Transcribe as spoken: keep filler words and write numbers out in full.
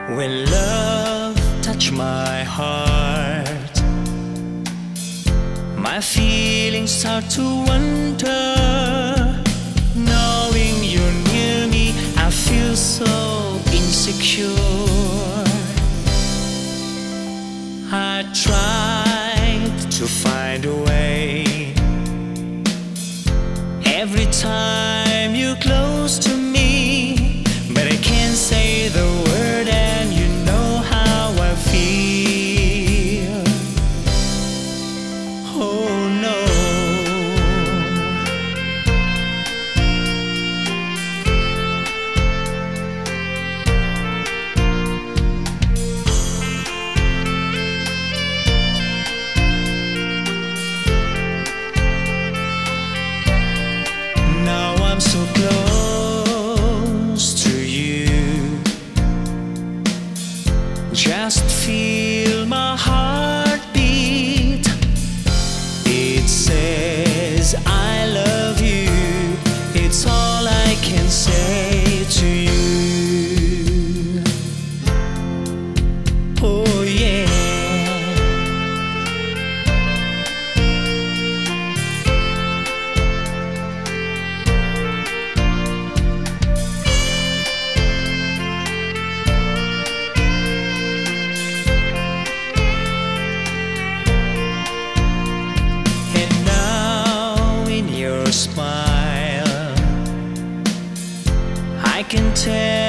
When love touched my heart, my feelings start to wonder. Knowing you're near me, I feel so insecure. I tried to find a way. Every time you're close to me, but I can't say the word, and you know how I feel. Oh no. Now I'm so close to you. Just feel my heartbeat. It says I love you. It's all I can say to you. Oh yeah. Smile, I can tell